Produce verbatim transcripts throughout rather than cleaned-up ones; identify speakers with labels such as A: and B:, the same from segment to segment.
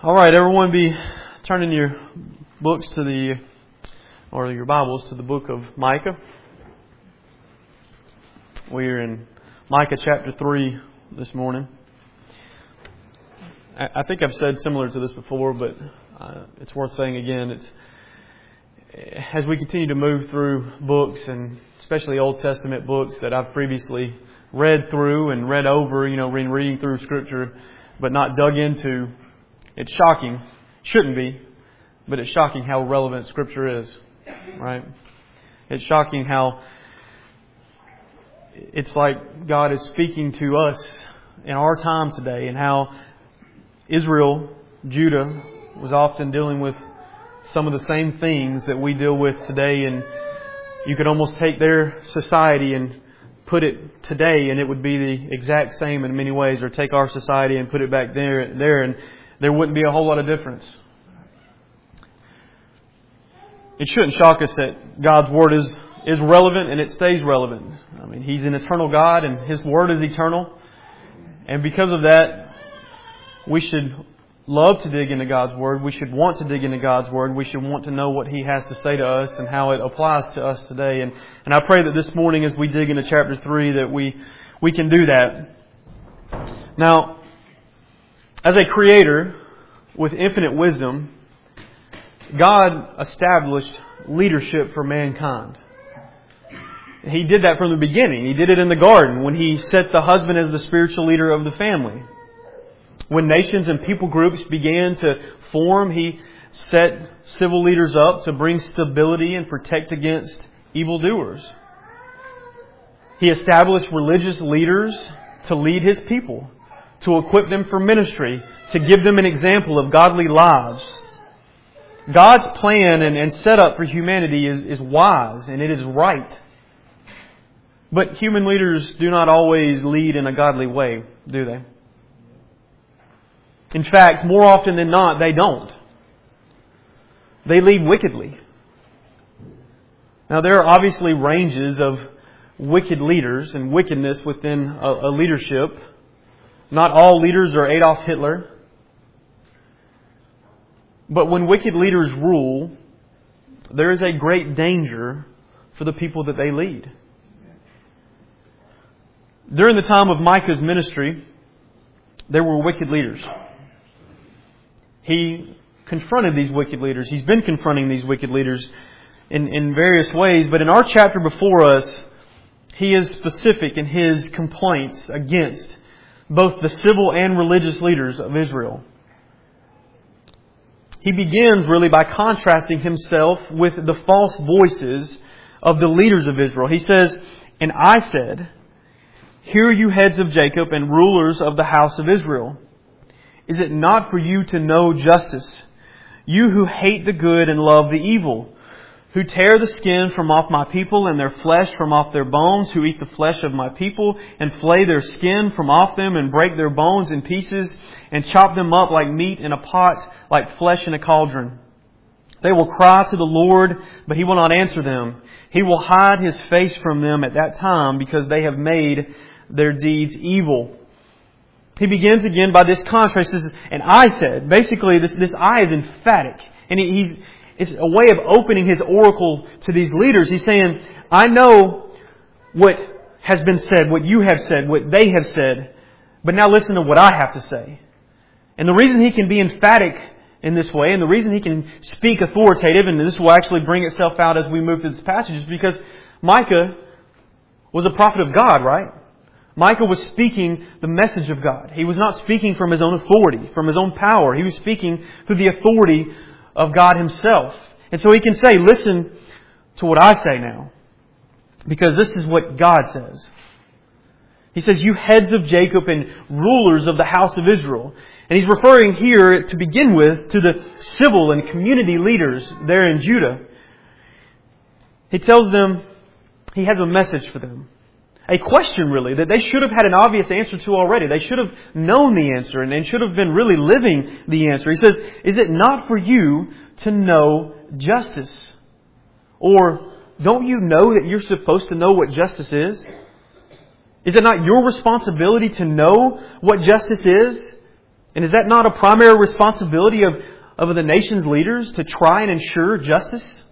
A: All right, everyone, be turning your books to the, or your Bibles to the book of Micah. We're in Micah chapter three this morning. I think I've said similar to this before, but uh, it's worth saying again. It's as we continue to move through books, and especially Old Testament books that I've previously read through and read over, you know, reading through Scripture, but not dug into. It's shocking. Shouldn't be, but it's shocking how relevant Scripture is, right? It's shocking how it's like God is speaking to us in our time today, and how Israel, Judah, was often dealing with some of the same things that we deal with today. And you could almost take their society and put it today, and it would be the exact same in many ways. Or take our society and put it back there, there, and there wouldn't be a whole lot of difference. It shouldn't shock us that God's Word is, is relevant, and it stays relevant. I mean, He's an eternal God, and His Word is eternal. And because of that, we should love to dig into God's Word. We should want to dig into God's Word. We should want to know what He has to say to us and how it applies to us today. And, and I pray that this morning, as we dig into chapter three, that we, we can do that. Now, as a creator with infinite wisdom, God established leadership for mankind. He did that from the beginning. He did it in the garden when He set the husband as the spiritual leader of the family. When nations and people groups began to form, He set civil leaders up to bring stability and protect against evildoers. He established religious leaders to lead His people, to equip them for ministry, to give them an example of godly lives. God's plan and, and setup for humanity is, is wise, and it is right. But human leaders do not always lead in a godly way, do they? In fact, more often than not, they don't. They lead wickedly. Now, there are obviously ranges of wicked leaders and wickedness within a, a leadership. Not all leaders are Adolf Hitler. But when wicked leaders rule, there is a great danger for the people that they lead. During the time of Micah's ministry, there were wicked leaders. He confronted these wicked leaders. He's been confronting these wicked leaders in, in various ways. But in our chapter before us, he is specific in his complaints against both the civil and religious leaders of Israel. He begins really by contrasting himself with the false voices of the leaders of Israel. He says, "And I said, hear you heads of Jacob and rulers of the house of Israel. Is it not for you to know justice? You who hate the good and love the evil, who tear the skin from off my people and their flesh from off their bones, who eat the flesh of my people and flay their skin from off them and break their bones in pieces and chop them up like meat in a pot, like flesh in a cauldron. They will cry to the Lord, but He will not answer them. He will hide His face from them at that time because they have made their deeds evil." He begins again by this contrast. This is, and I said, basically this, this I is emphatic. And he, he's, it's a way of opening his oracle to these leaders. He's saying, I know what has been said, what you have said, what they have said. But now listen to what I have to say. And the reason he can be emphatic in this way, and the reason he can speak authoritative, and this will actually bring itself out as we move through this passage, is because Micah was a prophet of God, right? Micah was speaking the message of God. He was not speaking from his own authority, from his own power. He was speaking through the authority of God Himself. And so he can say, listen to what I say now, because this is what God says. He says, you heads of Jacob and rulers of the house of Israel. And he's referring here, to begin with, to the civil and community leaders there in Judah. He tells them he has a message for them. A question, really, that they should have had an obvious answer to already. They should have known the answer and should have been really living the answer. He says, is it not for you to know justice? Or don't you know that you're supposed to know what justice is? Is it not your responsibility to know what justice is? And is that not a primary responsibility of, of the nation's leaders to try and ensure justice?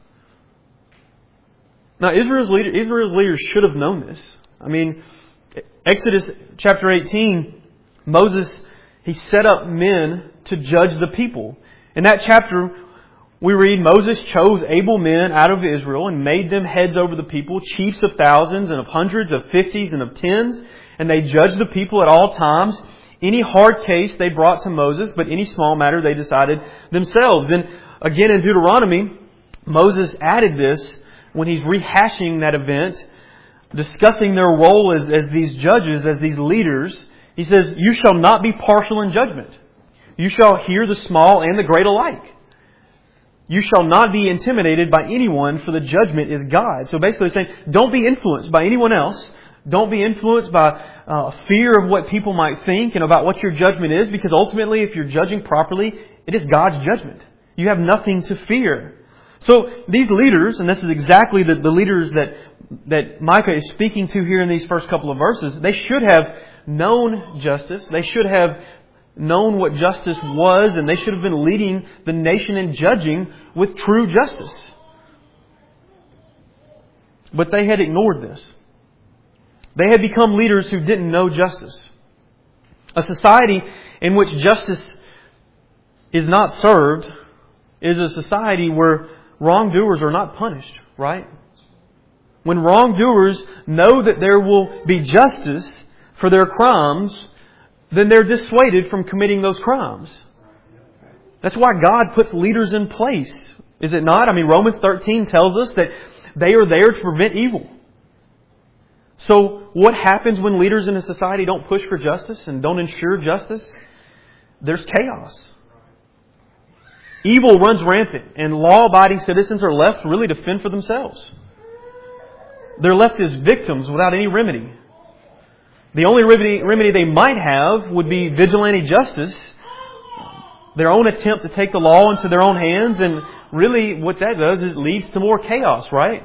A: Now, Israel's, leader, Israel's leaders should have known this. I mean, Exodus chapter eighteen, Moses, he set up men to judge the people. In that chapter, we read, Moses chose able men out of Israel and made them heads over the people, chiefs of thousands and of hundreds, of fifties and of tens. And they judged the people at all times. Any hard case they brought to Moses, but any small matter they decided themselves. And again in Deuteronomy, Moses added this when he's rehashing that event, discussing their role as, as these judges, as these leaders. He says, "You shall not be partial in judgment. You shall hear the small and the great alike. You shall not be intimidated by anyone, for the judgment is God." So basically saying, don't be influenced by anyone else. Don't be influenced by uh, fear of what people might think and about what your judgment is, because ultimately, if you're judging properly, it is God's judgment. You have nothing to fear. So these leaders, and this is exactly the, the leaders that, that Micah is speaking to here in these first couple of verses, they should have known justice. They should have known what justice was, and they should have been leading the nation in judging with true justice. But they had ignored this. They had become leaders who didn't know justice. A society in which justice is not served is a society where wrongdoers are not punished, right? When wrongdoers know that there will be justice for their crimes, then they're dissuaded from committing those crimes. That's why God puts leaders in place, is it not? I mean, Romans thirteen tells us that they are there to prevent evil. So what happens when leaders in a society don't push for justice and don't ensure justice? There's chaos. Evil runs rampant, and law-abiding citizens are left really to fend for themselves. They're left as victims without any remedy. The only remedy, remedy they might have would be vigilante justice, their own attempt to take the law into their own hands, and really what that does is it leads to more chaos, right?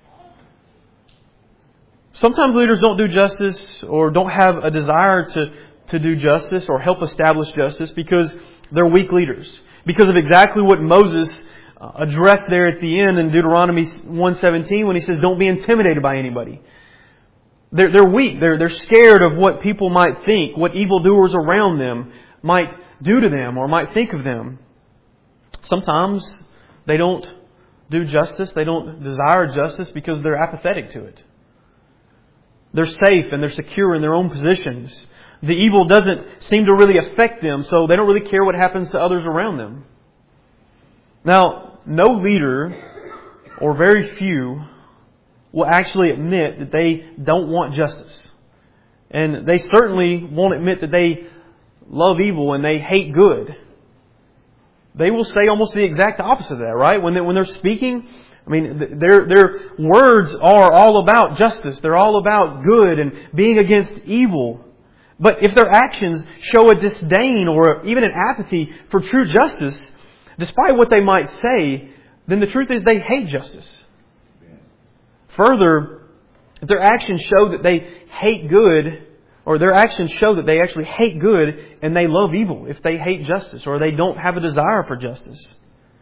A: Sometimes leaders don't do justice or don't have a desire to, to do justice or help establish justice because they're weak leaders. Because of exactly what Moses addressed there at the end in Deuteronomy one seventeen when he says, don't be intimidated by anybody. They're, they're weak. They're, they're scared of what people might think, what evildoers around them might do to them or might think of them. Sometimes they don't do justice. They don't desire justice because they're apathetic to it. They're safe and they're secure in their own positions. The evil doesn't seem to really affect them, so they don't really care what happens to others around them. Now, no leader, or very few, will actually admit that they don't want justice. And they certainly won't admit that they love evil and they hate good. They will say almost the exact opposite of that, right? When, they, when they're speaking, I mean, their, their words are all about justice. They're all about good and being against evil. But if their actions show a disdain or even an apathy for true justice, despite what they might say, then the truth is they hate justice. Further, if their actions show that they hate good, or their actions show that they actually hate good and they love evil, if they hate justice or they don't have a desire for justice.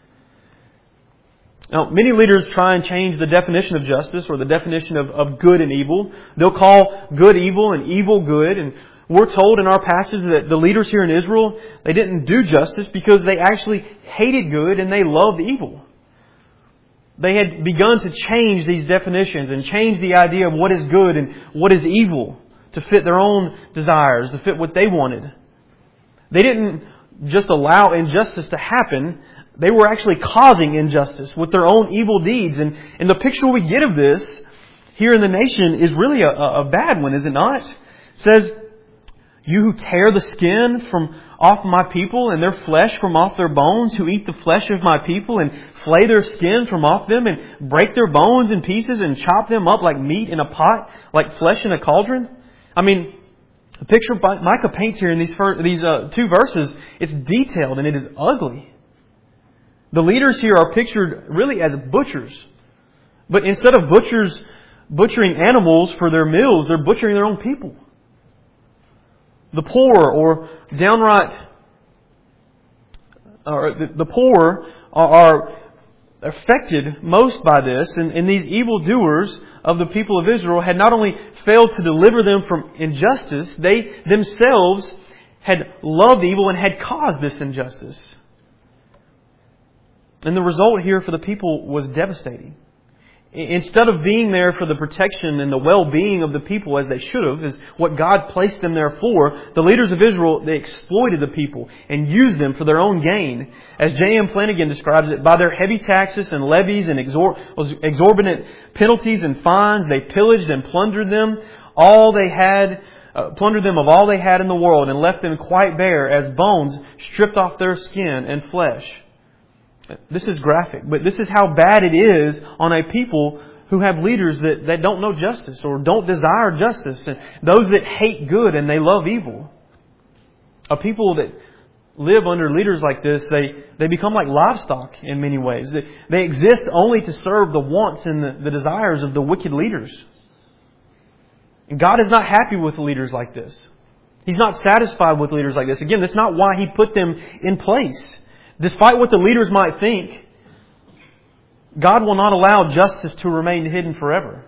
A: Now, many leaders try and change the definition of justice or the definition of, of good and evil. They'll call good evil and evil good. And we're told in our passage that the leaders here in Israel, they didn't do justice because they actually hated good and they loved evil. They had begun to change these definitions and change the idea of what is good and what is evil to fit their own desires, to fit what they wanted. They didn't just allow injustice to happen. They were actually causing injustice with their own evil deeds. And, and the picture we get of this here in the nation is really a, a bad one, is it not? It says, "You who tear the skin from off my people and their flesh from off their bones, who eat the flesh of my people and flay their skin from off them and break their bones in pieces and chop them up like meat in a pot, like flesh in a cauldron." I mean, the picture Micah paints here in these first, these uh, two verses, it's detailed and it is ugly. The leaders here are pictured really as butchers. But instead of butchers butchering animals for their meals, they're butchering their own people. The poor or downright or the, the poor are affected most by this, and, and these evildoers of the people of Israel had not only failed to deliver them from injustice, they themselves had loved evil and had caused this injustice. And the result here for the people was devastating. Instead of being there for the protection and the well-being of the people as they should have, is what God placed them there for, the leaders of Israel, they exploited the people and used them for their own gain. As J M Flanagan describes it, by their heavy taxes and levies and exor- exorbitant penalties and fines, they pillaged and plundered them, all they had, uh, plundered them of all they had in the world and left them quite bare as bones stripped off their skin and flesh. This is graphic, but this is how bad it is on a people who have leaders that, that don't know justice or don't desire justice. And those that hate good and they love evil. A people that live under leaders like this, they, they become like livestock in many ways. They, they exist only to serve the wants and the, the desires of the wicked leaders. And God is not happy with leaders like this. He's not satisfied with leaders like this. Again, that's not why He put them in place. Despite what the leaders might think, God will not allow justice to remain hidden forever.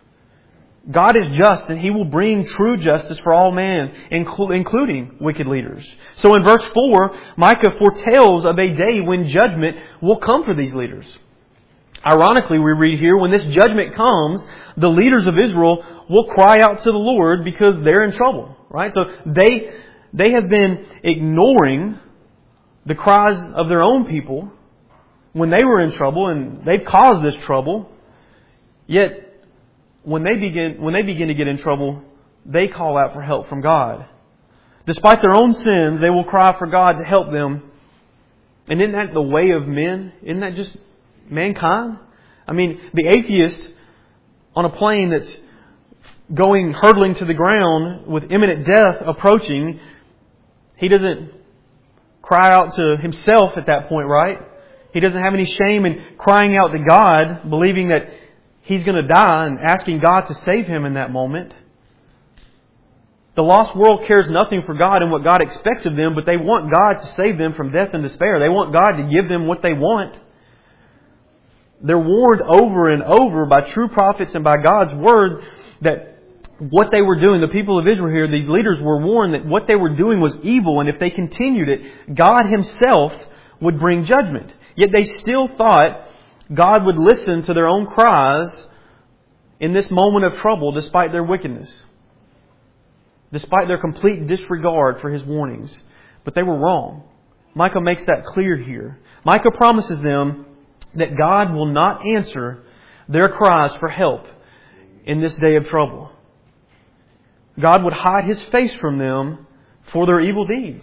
A: God is just, and He will bring true justice for all men, including wicked leaders. So in verse four, Micah foretells of a day when judgment will come for these leaders. Ironically, we read here, when this judgment comes, the leaders of Israel will cry out to the Lord because they're in trouble. Right? So they, they have been ignoring the cries of their own people when they were in trouble, and they've caused this trouble. Yet, when they begin when they begin to get in trouble, they call out for help from God. Despite their own sins, they will cry for God to help them. And isn't that the way of men? Isn't that just mankind? I mean, the atheist on a plane that's going hurtling to the ground with imminent death approaching, he doesn't cry out to himself at that point, right? He doesn't have any shame in crying out to God, believing that he's going to die and asking God to save him in that moment. The lost world cares nothing for God and what God expects of them, but they want God to save them from death and despair. They want God to give them what they want. They're warned over and over by true prophets and by God's Word that what they were doing, the people of Israel here, these leaders were warned that what they were doing was evil, and if they continued it, God Himself would bring judgment. Yet they still thought God would listen to their own cries in this moment of trouble despite their wickedness, despite their complete disregard for His warnings. But they were wrong. Micah makes that clear here. Micah promises them that God will not answer their cries for help in this day of trouble. God would hide His face from them for their evil deeds.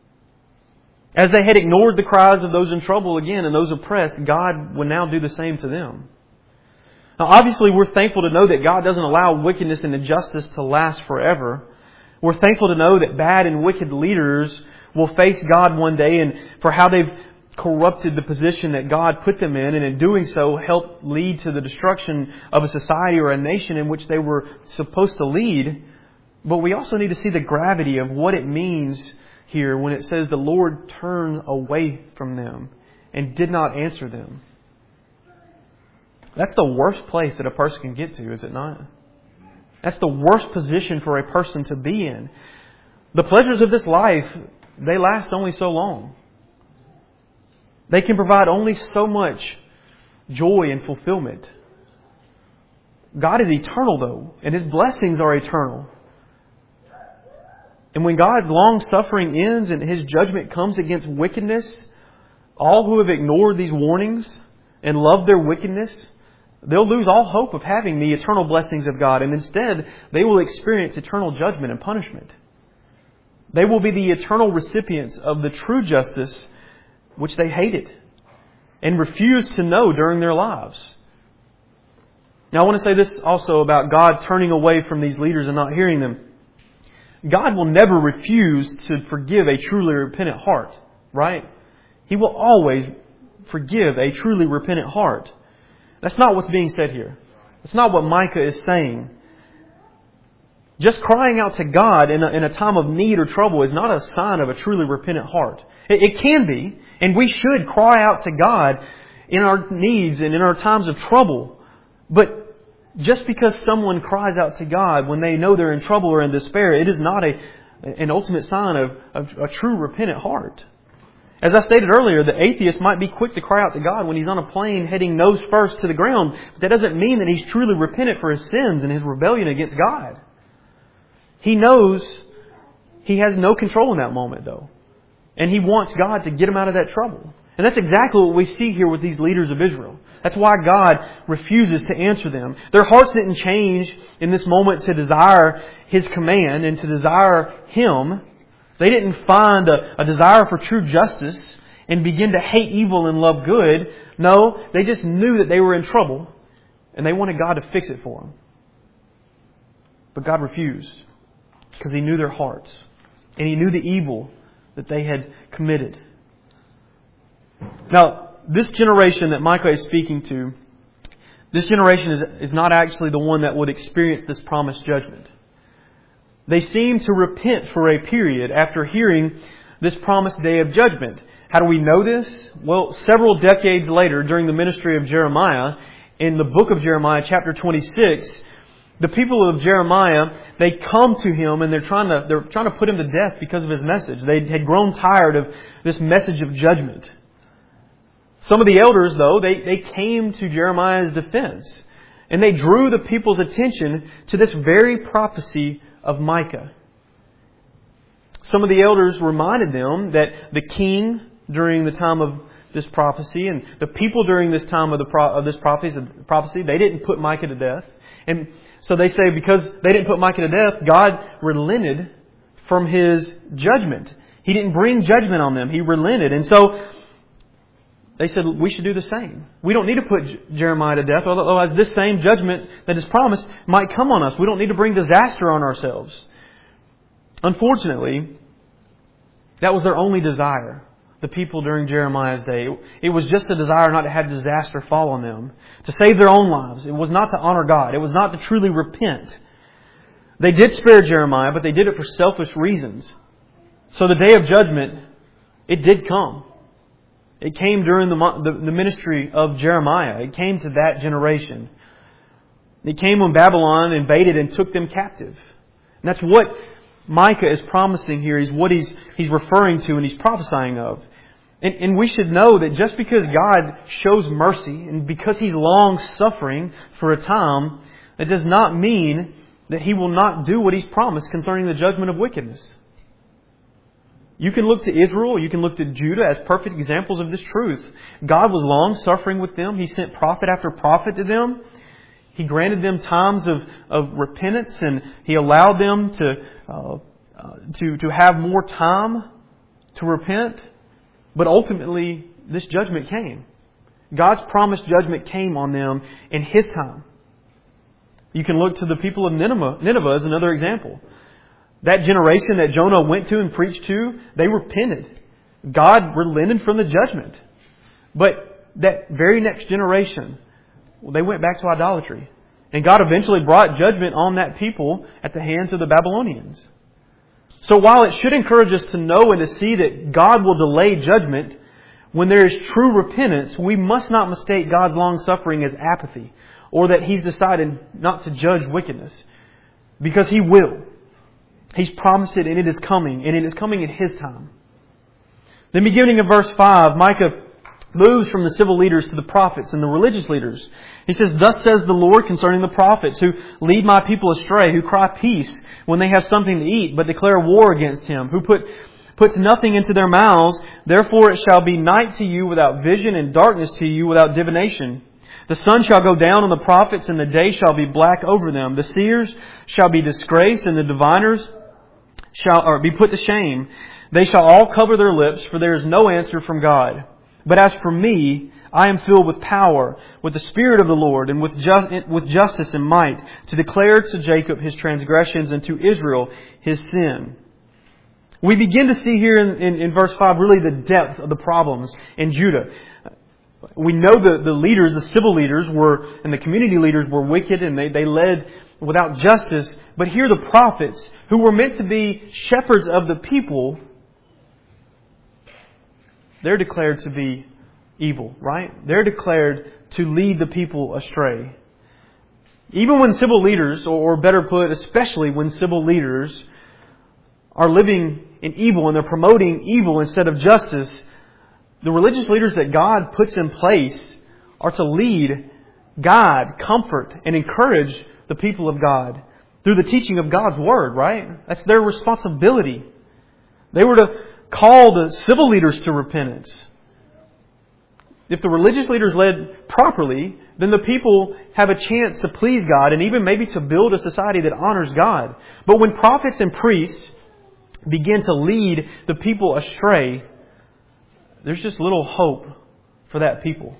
A: As they had ignored the cries of those in trouble again and those oppressed, God would now do the same to them. Now, obviously, we're thankful to know that God doesn't allow wickedness and injustice to last forever. We're thankful to know that bad and wicked leaders will face God one day, and for how they've corrupted the position that God put them in, and in doing so help lead to the destruction of a society or a nation in which they were supposed to lead. But we also need to see the gravity of what it means here when it says the Lord turned away from them and did not answer them. That's the worst place that a person can get to, is it not? That's the worst position for a person to be in. The pleasures of this life, they last only so long. They can provide only so much joy and fulfillment. God is eternal, though, and His blessings are eternal. And when God's long-suffering ends and His judgment comes against wickedness, all who have ignored these warnings and loved their wickedness, they'll lose all hope of having the eternal blessings of God, and instead they will experience eternal judgment and punishment. They will be the eternal recipients of the true justice which they hated and refused to know during their lives. Now I want to say this also about God turning away from these leaders and not hearing them. God will never refuse to forgive a truly repentant heart, right? He will always forgive a truly repentant heart. That's not what's being said here. That's not what Micah is saying. just crying out to God in a, in a time of need or trouble is not a sign of a truly repentant heart. It, it can be, and we should cry out to God in our needs and in our times of trouble. But just because someone cries out to God when they know they're in trouble or in despair, it is not a an ultimate sign of, of a true repentant heart. As I stated earlier, the atheist might be quick to cry out to God when he's on a plane heading nose first to the ground. But that doesn't mean that he's truly repentant for his sins and his rebellion against God. He knows he has no control in that moment, though. And he wants God to get him out of that trouble. And that's exactly what we see here with these leaders of Israel. That's why God refuses to answer them. Their hearts didn't change in this moment to desire His command and to desire Him. They didn't find a, a desire for true justice and begin to hate evil and love good. No, they just knew that they were in trouble and they wanted God to fix it for them. But God refused because He knew their hearts and He knew the evil that they had committed. Now, this generation that Micah is speaking to, this generation is, is not actually the one that would experience this promised judgment. They seem to repent for a period after hearing this promised day of judgment. How do we know this? Well, several decades later, during the ministry of Jeremiah, in the book of Jeremiah, chapter twenty-six, the people of Jeremiah, they come to him and they're trying to, they're trying to put him to death because of his message. They had grown tired of this message of judgment. Some of the elders, though, they, they came to Jeremiah's defense. And they drew the people's attention to this very prophecy of Micah. Some of the elders reminded them that the king during the time of this prophecy and the people during this time of, the pro- of this prophecy, prophecy, they didn't put Micah to death. And so they say because they didn't put Micah to death, God relented from His judgment. He didn't bring judgment on them. He relented. And so they said, we should do the same. We don't need to put Jeremiah to death, otherwise this same judgment that is promised might come on us. We don't need to bring disaster on ourselves. Unfortunately, that was their only desire, the people during Jeremiah's day. It was just a desire not to have disaster fall on them, to save their own lives. It was not to honor God. It was not to truly repent. They did spare Jeremiah, but they did it for selfish reasons. So the day of judgment, it did come. It came during the, the, the ministry of Jeremiah. It came to that generation. It came when Babylon invaded and took them captive. And that's what Micah is promising here. Is what he's, he's referring to and he's prophesying of. And, and we should know that just because God shows mercy and because He's long-suffering for a time, that does not mean that He will not do what He's promised concerning the judgment of wickedness. You can look to Israel, you can look to Judah as perfect examples of this truth. God was long-suffering with them. He sent prophet after prophet to them. He granted them times of, of repentance and He allowed them to, uh, uh, to, to have more time to repent. But ultimately, this judgment came. God's promised judgment came on them in His time. You can look to the people of Nineveh, Nineveh as another example. That generation that Jonah went to and preached to, they repented. God relented from the judgment. But that very next generation, well, they went back to idolatry. And God eventually brought judgment on that people at the hands of the Babylonians. So while it should encourage us to know and to see that God will delay judgment, when there is true repentance, we must not mistake God's long-suffering as apathy or that He's decided not to judge wickedness. Because He will. He's promised it and it is coming, and it is coming in His time. Then beginning of verse five, Micah moves from the civil leaders to the prophets and the religious leaders. He says, "Thus says the Lord concerning the prophets who lead my people astray, who cry peace when they have something to eat, but declare war against Him, who put puts nothing into their mouths. Therefore it shall be night to you without vision, and darkness to you without divination. The sun shall go down on the prophets, and the day shall be black over them. The seers shall be disgraced, and the diviners shall or be put to shame. They shall all cover their lips, for there is no answer from God. But as for me, I am filled with power, with the Spirit of the Lord, and with just, with justice and might, to declare to Jacob his transgressions and to Israel his sin." We begin to see here in, in, in verse five really the depth of the problems in Judah. We know the, the leaders, the civil leaders were, and the community leaders were wicked, and they, they led without justice. But here the prophets, who were meant to be shepherds of the people, they're declared to be evil, right? They're declared to lead the people astray. Even when civil leaders, or better put, especially when civil leaders are living in evil and they're promoting evil instead of justice, the religious leaders that God puts in place are to lead, guide, comfort, and encourage the people of God through the teaching of God's Word, right? That's their responsibility. They were to call the civil leaders to repentance. If the religious leaders led properly, then the people have a chance to please God and even maybe to build a society that honors God. But when prophets and priests begin to lead the people astray, there's just little hope for that people.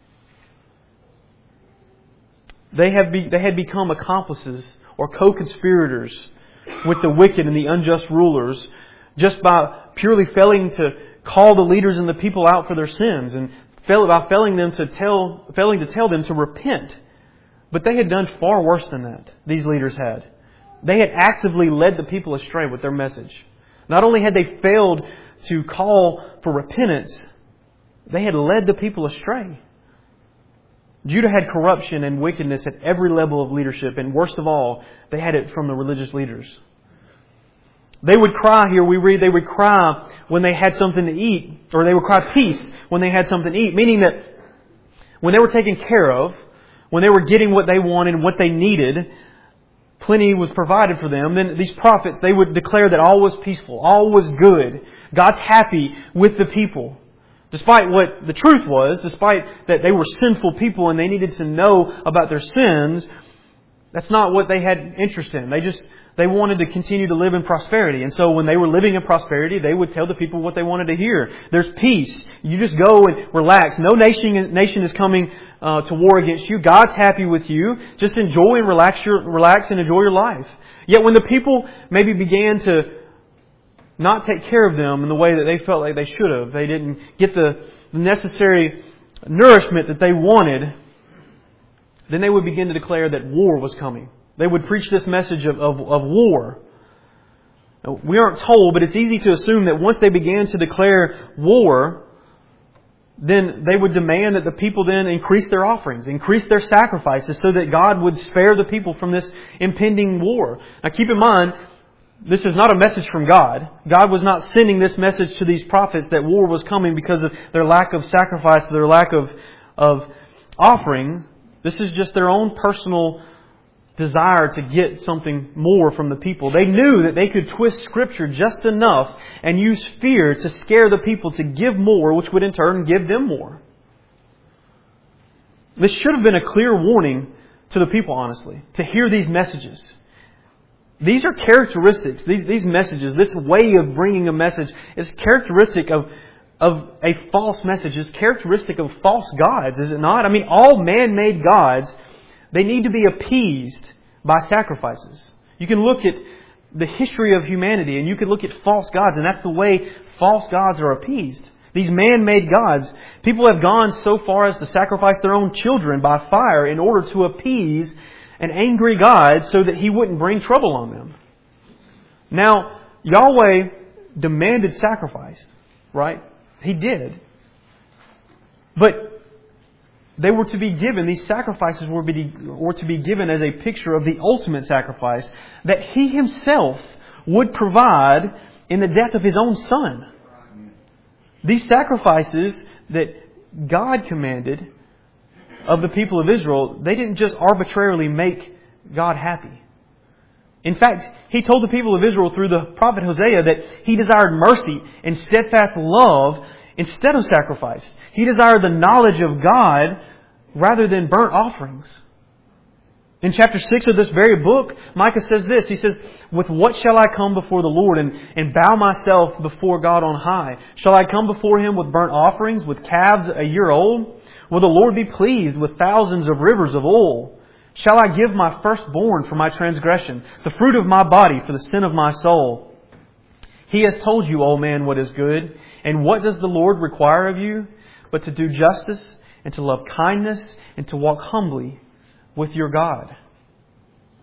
A: They have be, they had become accomplices or co-conspirators with the wicked and the unjust rulers just by purely failing to call the leaders and the people out for their sins and fail, by failing them to tell, failing to tell them to repent. But they had done far worse than that. These leaders had. They had actively led the people astray with their message. Not only had they failed to call for repentance, they had led the people astray. Judah had corruption and wickedness at every level of leadership, and worst of all, they had it from the religious leaders. They would cry, here we read, they would cry when they had something to eat, or they would cry peace when they had something to eat, meaning that when they were taken care of, when they were getting what they wanted and what they needed, plenty was provided for them, then these prophets, they would declare that all was peaceful, all was good. God's happy with the people. Despite what the truth was, despite that they were sinful people and they needed to know about their sins, that's not what they had interest in. They just, they wanted to continue to live in prosperity. And so when they were living in prosperity, they would tell the people what they wanted to hear. There's peace. You just go and relax. No nation, nation is coming uh, to war against you. God's happy with you. Just enjoy and relax your, relax and enjoy your life. Yet when the people maybe began to not take care of them in the way that they felt like they should have, they didn't get the necessary nourishment that they wanted, then they would begin to declare that war was coming. They would preach this message of, of, of war. We aren't told, but it's easy to assume that once they began to declare war, then they would demand that the people then increase their offerings, increase their sacrifices so that God would spare the people from this impending war. Now keep in mind, this is not a message from God. God was not sending this message to these prophets that war was coming because of their lack of sacrifice, their lack of, of offerings. This is just their own personal desire to get something more from the people. They knew that they could twist Scripture just enough and use fear to scare the people to give more, which would in turn give them more. This should have been a clear warning to the people, honestly, to hear these messages. These are characteristics, these, these messages, this way of bringing a message is characteristic of, of a false message. It's characteristic of false gods, is it not? I mean, all man-made gods, they need to be appeased by sacrifices. You can look at the history of humanity and you can look at false gods, and that's the way false gods are appeased. These man-made gods, people have gone so far as to sacrifice their own children by fire in order to appease an angry God so that He wouldn't bring trouble on them. Now, Yahweh demanded sacrifice, right? He did. But they were to be given, these sacrifices were, be, were to be given as a picture of the ultimate sacrifice that He Himself would provide in the death of His own Son. These sacrifices that God commanded of the people of Israel, they didn't just arbitrarily make God happy. In fact, He told the people of Israel through the prophet Hosea that He desired mercy and steadfast love instead of sacrifice. He desired the knowledge of God rather than burnt offerings. In chapter six of this very book, Micah says this. He says, "With what shall I come before the Lord and, and bow myself before God on high? Shall I come before Him with burnt offerings, with calves a year old? Will the Lord be pleased with thousands of rivers of oil? Shall I give my firstborn for my transgression, the fruit of my body for the sin of my soul? He has told you, O man, what is good. And what does the Lord require of you? But to do justice and to love kindness and to walk humbly with your God."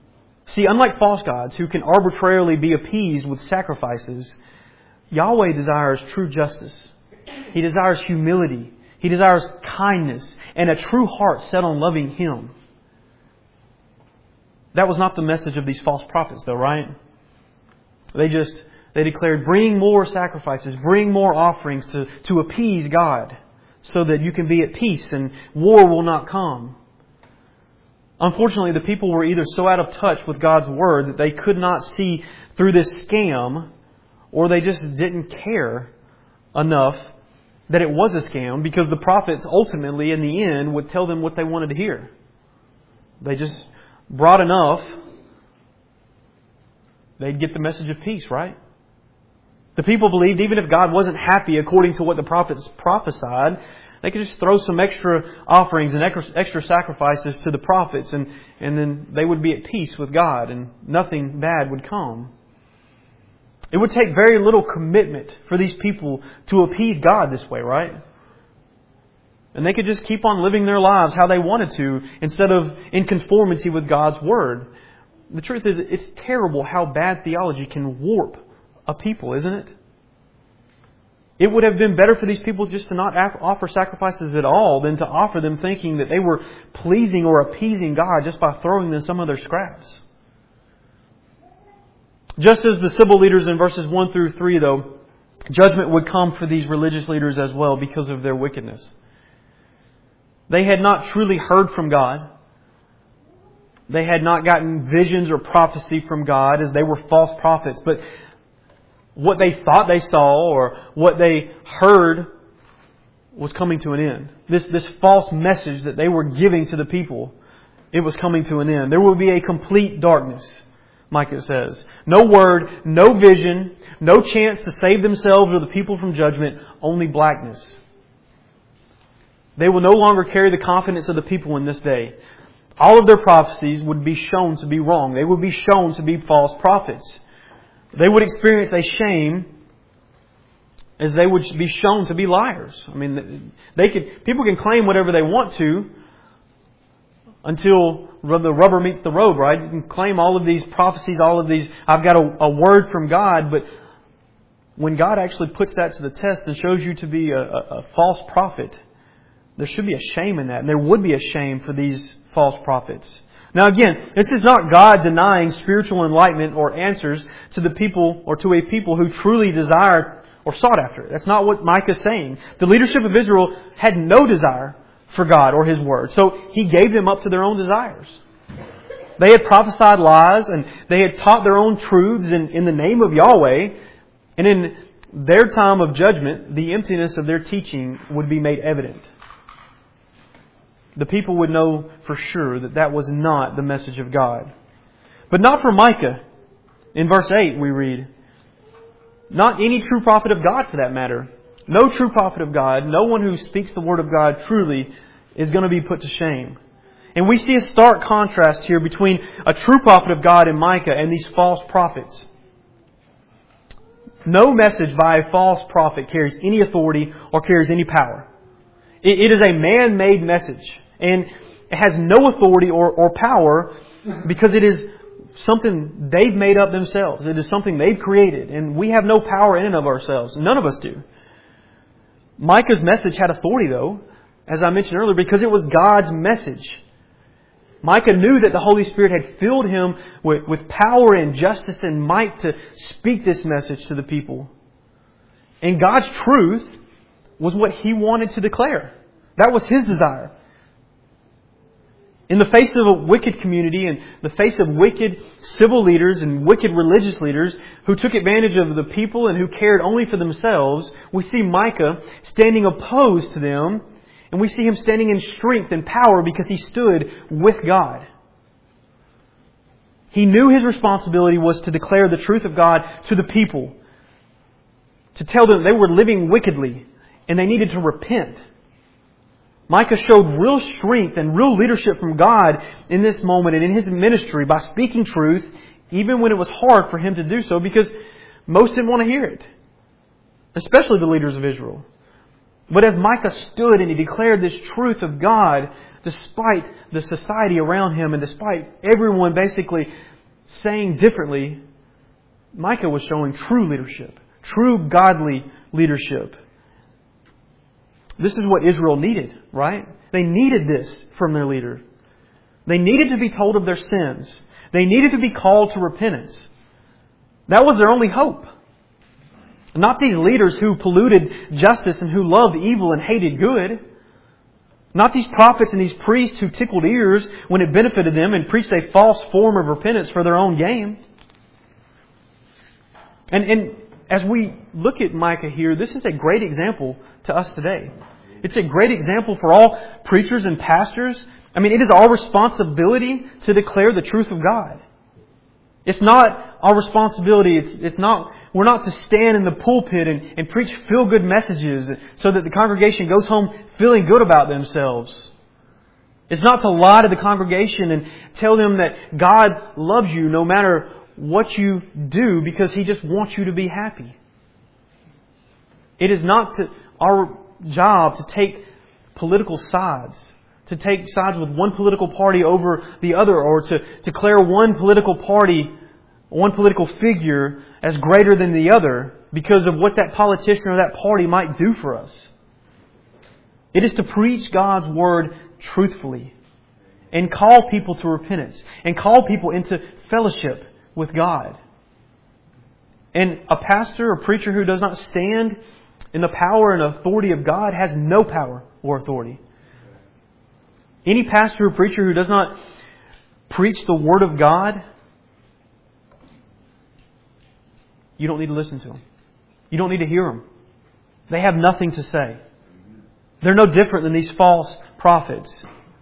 A: See, unlike false gods who can arbitrarily be appeased with sacrifices, Yahweh desires true justice. He desires humility. He desires kindness and a true heart set on loving Him. That was not the message of these false prophets, though, right? They just, they declared, bring more sacrifices, bring more offerings to, to appease God so that you can be at peace and war will not come. Unfortunately, the people were either so out of touch with God's Word that they could not see through this scam, or they just didn't care enough that it was a scam, because the prophets ultimately, in the end, would tell them what they wanted to hear. They just brought enough, they'd get the message of peace, right? The people believed even if God wasn't happy according to what the prophets prophesied, they could just throw some extra offerings and extra, extra sacrifices to the prophets, and, and then they would be at peace with God and nothing bad would come. It would take very little commitment for these people to appease God this way, right? And they could just keep on living their lives how they wanted to instead of in conformity with God's Word. The truth is, it's terrible how bad theology can warp a people, isn't it? It would have been better for these people just to not offer sacrifices at all than to offer them thinking that they were pleasing or appeasing God just by throwing them some of their scraps. Just as the civil leaders in verses one through three, though, judgment would come for these religious leaders as well because of their wickedness. They had not truly heard from God. They had not gotten visions or prophecy from God, as they were false prophets. But what they thought they saw or what they heard was coming to an end. This, this false message that they were giving to the people, it was coming to an end. There will be a complete darkness, Micah says. No word, no vision, no chance to save themselves or the people from judgment, only blackness. They will no longer carry the confidence of the people in this day. All of their prophecies would be shown to be wrong. They would be shown to be false prophets. They would experience a shame as they would be shown to be liars. I mean, they could, people can claim whatever they want to until the rubber meets the road, right? You can claim all of these prophecies, all of these, I've got a, a word from God, but when God actually puts that to the test and shows you to be a, a, a false prophet, there should be a shame in that. And there would be a shame for these false prophets. Now again, this is not God denying spiritual enlightenment or answers to the people or to a people who truly desire or sought after it. That's not what Micah is saying. The leadership of Israel had no desire for God or His Word. So He gave them up to their own desires. They had prophesied lies and they had taught their own truths in, in the name of Yahweh. And in their time of judgment, the emptiness of their teaching would be made evident. The people would know for sure that that was not the message of God. But not for Micah. In verse eight we read, not any true prophet of God for that matter. No true prophet of God, no one who speaks the Word of God truly is going to be put to shame. And we see a stark contrast here between a true prophet of God in Micah and these false prophets. No message by a false prophet carries any authority or carries any power. It is a man-made message. And it has no authority or, or power because it is something they've made up themselves. It is something they've created. And we have no power in and of ourselves. None of us do. Micah's message had authority, though, as I mentioned earlier, because it was God's message. Micah knew that the Holy Spirit had filled him with, with power and justice and might to speak this message to the people. And God's truth was what he wanted to declare. That was his desire. In the face of a wicked community and the face of wicked civil leaders and wicked religious leaders who took advantage of the people and who cared only for themselves, we see Micah standing opposed to them, and we see him standing in strength and power because he stood with God. He knew his responsibility was to declare the truth of God to the people, to tell them they were living wickedly and they needed to repent. Micah showed real strength and real leadership from God in this moment and in his ministry by speaking truth, even when it was hard for him to do so because most didn't want to hear it, especially the leaders of Israel. But as Micah stood and he declared this truth of God, despite the society around him and despite everyone basically saying differently, Micah was showing true leadership, true godly leadership. This is what Israel needed, right? They needed this from their leader. They needed to be told of their sins. They needed to be called to repentance. That was their only hope. Not these leaders who polluted justice and who loved evil and hated good. Not these prophets and these priests who tickled ears when it benefited them and preached a false form of repentance for their own gain. And, and as we look at Micah here, this is a great example to us today. It's a great example for all preachers and pastors. I mean, it is our responsibility to declare the truth of God. It's not our responsibility. It's, it's not, we're not to stand in the pulpit and, and preach feel-good messages so that the congregation goes home feeling good about themselves. It's not to lie to the congregation and tell them that God loves you no matter what you do because He just wants you to be happy. It is not to, our job to take political sides, to take sides with one political party over the other, or to declare one political party, one political figure as greater than the other because of what that politician or that party might do for us. It is to preach God's Word truthfully and call people to repentance and call people into fellowship with God. And a pastor or preacher who does not stand in the power and authority of God has no power or authority. Any pastor or preacher who does not preach the Word of God, you don't need to listen to them. You don't need to hear them. They have nothing to say. They're no different than these false prophets.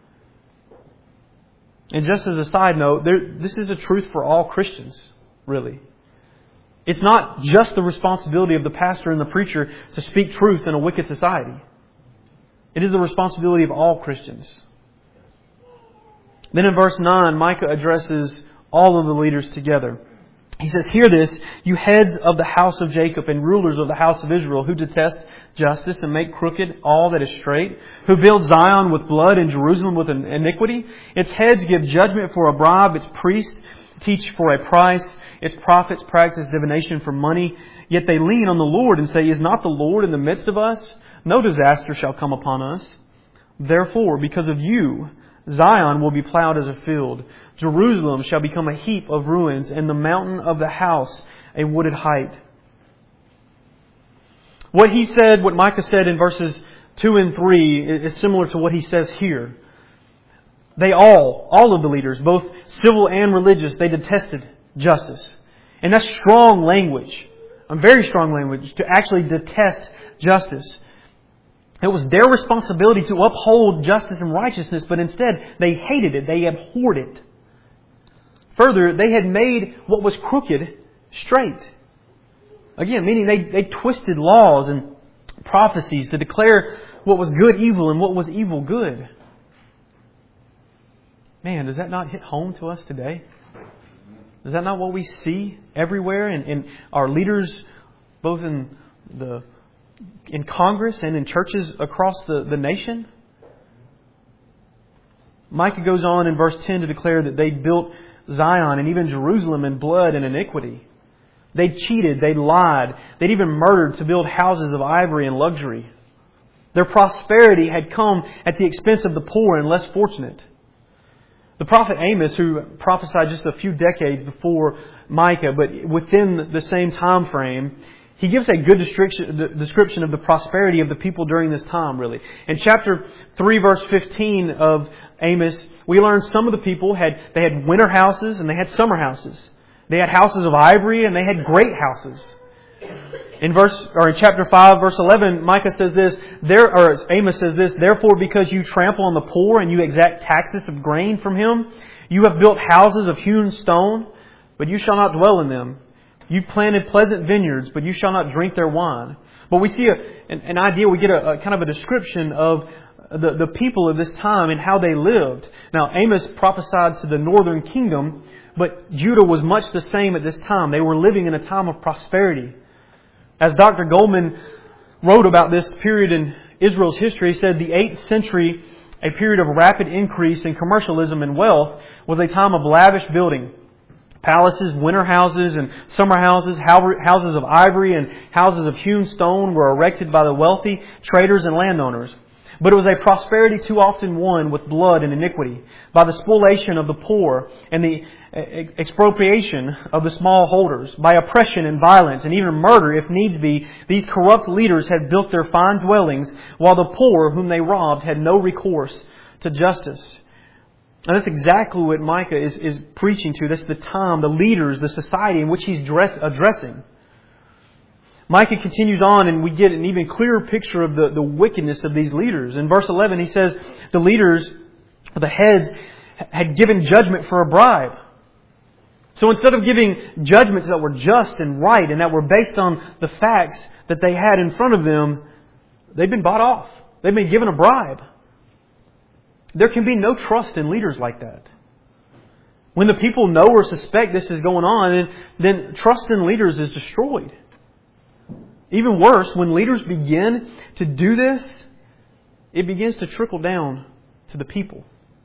A: And just as a side note, there, this is a truth for all Christians, really. It's not just the responsibility of the pastor and the preacher to speak truth in a wicked society. It is the responsibility of all Christians. Then in verse nine, Micah addresses all of the leaders together. He says, "Hear this, you heads of the house of Jacob and rulers of the house of Israel, who detest justice and make crooked all that is straight, who build Zion with blood and Jerusalem with iniquity. Its heads give judgment for a bribe, its priests teach for a price, its prophets practice divination for money. Yet they lean on the Lord and say, Is not the Lord in the midst of us? No disaster shall come upon us. Therefore, because of you, Zion will be plowed as a field. Jerusalem shall become a heap of ruins, and the mountain of the house a wooded height." What he said, what Micah said in verses two and three is similar to what he says here. They all, all of the leaders, both civil and religious, they detested justice. And that's strong language, a very strong language, to actually detest justice. It was their responsibility to uphold justice and righteousness, but instead they hated it. They abhorred it. Further, they had made what was crooked straight. Again, meaning they, they twisted laws and prophecies to declare what was good evil and what was evil good. Man, does that not hit home to us today? Is that not what we see everywhere in, in our leaders, both in the in Congress and in churches across the, the nation? Micah goes on in verse ten to declare that they built Zion and even Jerusalem in blood and iniquity. They cheated, they lied, they'd even murdered to build houses of ivory and luxury. Their prosperity had come at the expense of the poor and less fortunate. The prophet Amos, who prophesied just a few decades before Micah, but within the same time frame, he gives a good description of the prosperity of the people during this time, really. In chapter three, verse fifteen of Amos, we learn some of the people had they had winter houses and they had summer houses. They had houses of ivory and they had great houses. In verse or in chapter five, verse eleven, Micah says this, there or Amos says this, "Therefore, because you trample on the poor and you exact taxes of grain from him, you have built houses of hewn stone, but you shall not dwell in them. You've planted pleasant vineyards, but you shall not drink their wine." But we see a, an, an idea, we get a, a kind of a description of the, the people of this time and how they lived. Now, Amos prophesied to the northern kingdom, but Judah was much the same at this time. They were living in a time of prosperity. As Doctor Goldman wrote about this period in Israel's history, he said the eighth century, a period of rapid increase in commercialism and wealth, was a time of lavish building, Palaces, winter houses, and summer houses, houses of ivory and houses of hewn stone were erected by the wealthy, traders and landowners. But it was a prosperity too often won with blood and iniquity, by the spoliation of the poor and the expropriation of the small holders, by oppression and violence and even murder if needs be. These corrupt leaders had built their fine dwellings, while the poor whom they robbed had no recourse to justice. And that's exactly what Micah is, is preaching to. That's the time, the leaders, the society in which he's dress, addressing. Micah continues on, and we get an even clearer picture of the, the wickedness of these leaders. In verse eleven, he says the leaders, the heads, had given judgment for a bribe. So instead of giving judgments that were just and right and that were based on the facts that they had in front of them, they've been bought off. They've been given a bribe. There can be no trust in leaders like that. When the people know or suspect this is going on, then trust in leaders is destroyed. Even worse, when leaders begin to do this, it begins to trickle down to the people.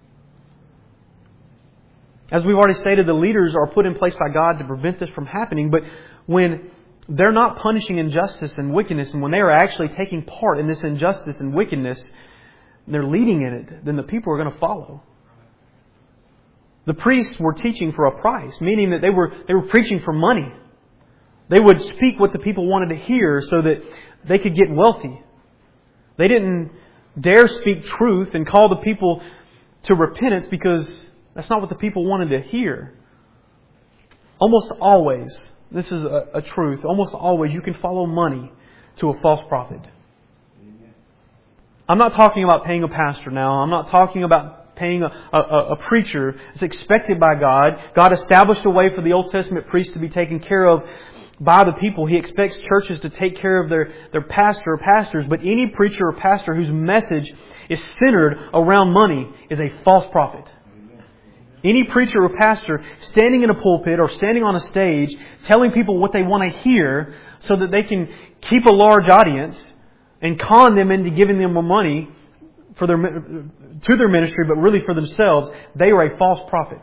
A: As we've already stated, the leaders are put in place by God to prevent this from happening. But when they're not punishing injustice and wickedness, and when they are actually taking part in this injustice and wickedness, and they're leading in it, then the people are going to follow. The priests were teaching for a price, meaning that they were they were preaching for money. They would speak what the people wanted to hear so that they could get wealthy. They didn't dare speak truth and call the people to repentance because that's not what the people wanted to hear. Almost always, this is a, a truth, almost always you can follow money to a false prophet. I'm not talking about paying a pastor now. I'm not talking about paying a, a, a preacher. It's expected by God. God established a way for the Old Testament priests to be taken care of by the people. He expects churches to take care of their, their pastor or pastors. But any preacher or pastor whose message is centered around money is a false prophet. Any preacher or pastor standing in a pulpit or standing on a stage telling people what they want to hear so that they can keep a large audience and con them into giving them more money for their to their ministry, but really for themselves, they are a false prophet.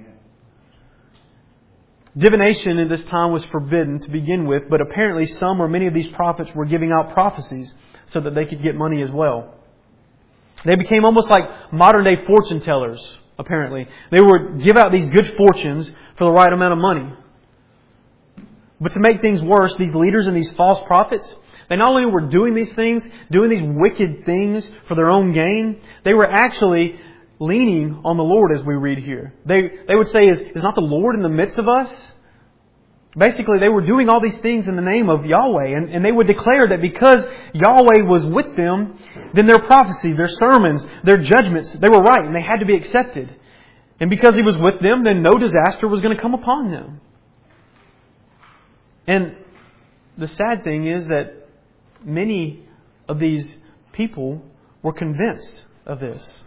A: Divination in this time was forbidden to begin with, but apparently some or many of these prophets were giving out prophecies so that they could get money as well. They became almost like modern day fortune tellers, apparently. They would give out these good fortunes for the right amount of money. But to make things worse, these leaders and these false prophets, they not only were doing these things, doing these wicked things for their own gain, they were actually leaning on the Lord, as we read here. They they would say, is, is not the Lord in the midst of us? Basically, they were doing all these things in the name of Yahweh. And, and they would declare that because Yahweh was with them, then their prophecies, their sermons, their judgments, they were right and they had to be accepted. And because He was with them, then no disaster was going to come upon them. And the sad thing is that many of these people were convinced of this.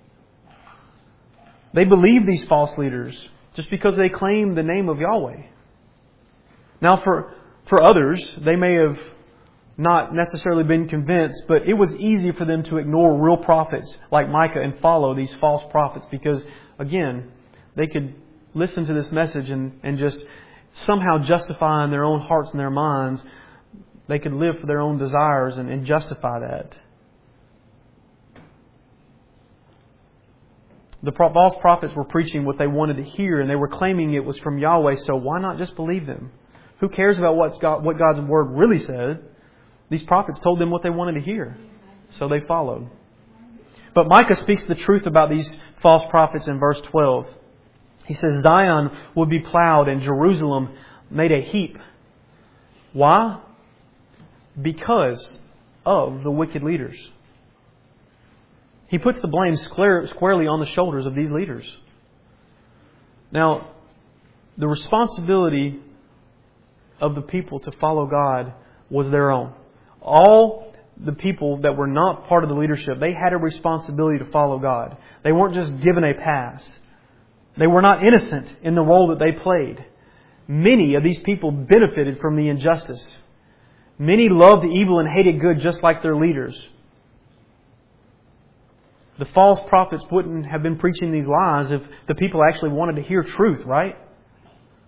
A: They believed these false leaders just because they claimed the name of Yahweh. Now for, for others, they may have not necessarily been convinced, but it was easy for them to ignore real prophets like Micah and follow these false prophets because, again, they could listen to this message and, and just somehow justify in their own hearts and their minds. They could live for their own desires and, and justify that. The false prophets were preaching what they wanted to hear and they were claiming it was from Yahweh, so why not just believe them? Who cares about what's God, what God's Word really said? These prophets told them what they wanted to hear, so they followed. But Micah speaks the truth about these false prophets in verse twelve. He says, Zion will be plowed and Jerusalem made a heap. Why? Because of the wicked leaders. He puts the blame squarely on the shoulders of these leaders. Now, the responsibility of the people to follow God was their own. All the people that were not part of the leadership, they had a responsibility to follow God. They weren't just given a pass. They were not innocent in the role that they played. Many of these people benefited from the injustice. Many loved evil and hated good just like their leaders. The false prophets wouldn't have been preaching these lies if the people actually wanted to hear truth, right?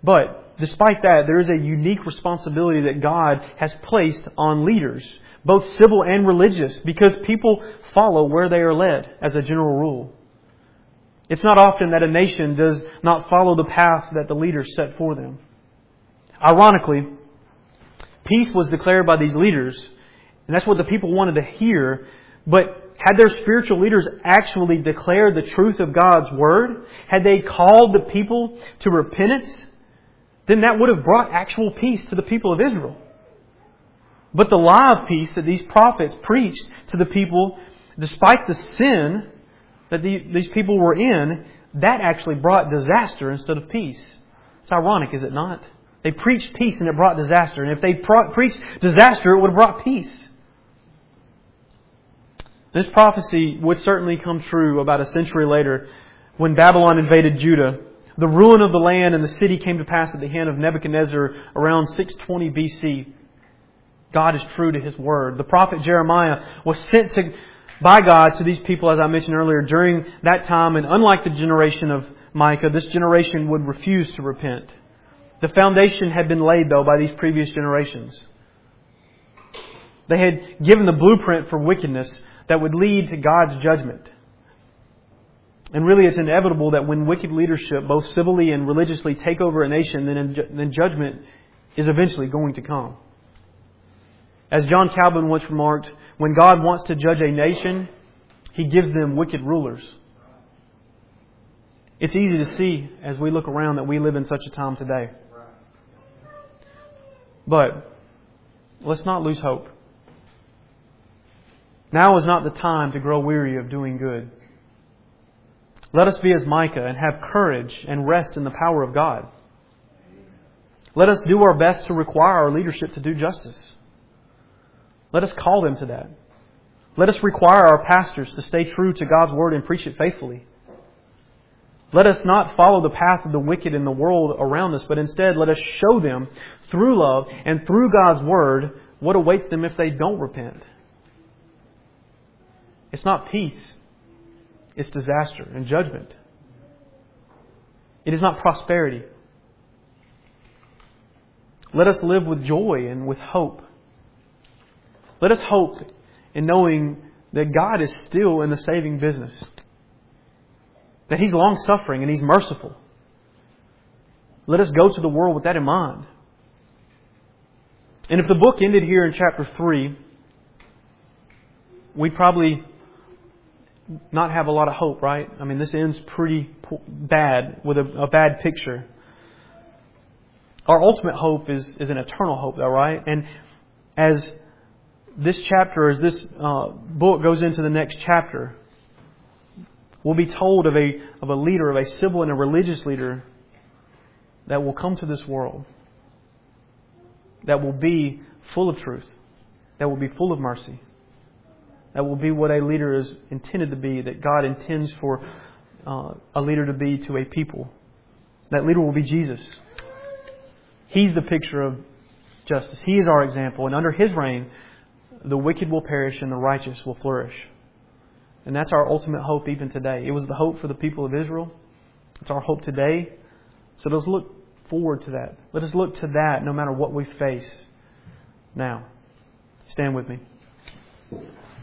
A: But despite that, there is a unique responsibility that God has placed on leaders, both civil and religious, because people follow where they are led as a general rule. It's not often that a nation does not follow the path that the leaders set for them. Ironically, peace was declared by these leaders, and that's what the people wanted to hear. But had their spiritual leaders actually declared the truth of God's Word, had they called the people to repentance, then that would have brought actual peace to the people of Israel. But the lie of peace that these prophets preached to the people, despite the sin that the, these people were in, that actually brought disaster instead of peace. It's ironic, is it not? They preached peace and it brought disaster. And if they pro- preached disaster, it would have brought peace. This prophecy would certainly come true about a century later when Babylon invaded Judah. The ruin of the land and the city came to pass at the hand of Nebuchadnezzar around six twenty B C. God is true to His Word. The prophet Jeremiah was sent to, by God to these people, as I mentioned earlier, during that time. And unlike the generation of Micah, this generation would refuse to repent. The foundation had been laid, though, by these previous generations. They had given the blueprint for wickedness that would lead to God's judgment. And really, it's inevitable that when wicked leadership, both civilly and religiously, take over a nation, then, then judgment is eventually going to come. As John Calvin once remarked, when God wants to judge a nation, He gives them wicked rulers. It's easy to see as we look around that we live in such a time today. But let's not lose hope. Now is not the time to grow weary of doing good. Let us be as Micah and have courage and rest in the power of God. Let us do our best to require our leadership to do justice. Let us call them to that. Let us require our pastors to stay true to God's Word and preach it faithfully. Let us not follow the path of the wicked in the world around us, but instead let us show them through love and through God's Word what awaits them if they don't repent. It's not peace. It's disaster and judgment. It is not prosperity. Let us live with joy and with hope. Let us hope in knowing that God is still in the saving business. That He's long-suffering and He's merciful. Let us go to the world with that in mind. And if the book ended here in chapter three, we'd probably not have a lot of hope, right? I mean, this ends pretty bad with a, a bad picture. Our ultimate hope is, is an eternal hope, though, right? And as this chapter, as this uh, book goes into the next chapter, we'll be told of a of a leader, of a civil and a religious leader that will come to this world, that will be full of truth, that will be full of mercy, that will be what a leader is intended to be, that God intends for uh, a leader to be to a people. That leader will be Jesus. He's the picture of justice. He is our example. And under His reign, the wicked will perish and the righteous will flourish. And that's our ultimate hope even today. It was the hope for the people of Israel. It's our hope today. So let's look forward to that. Let us look to that no matter what we face now. Stand with me.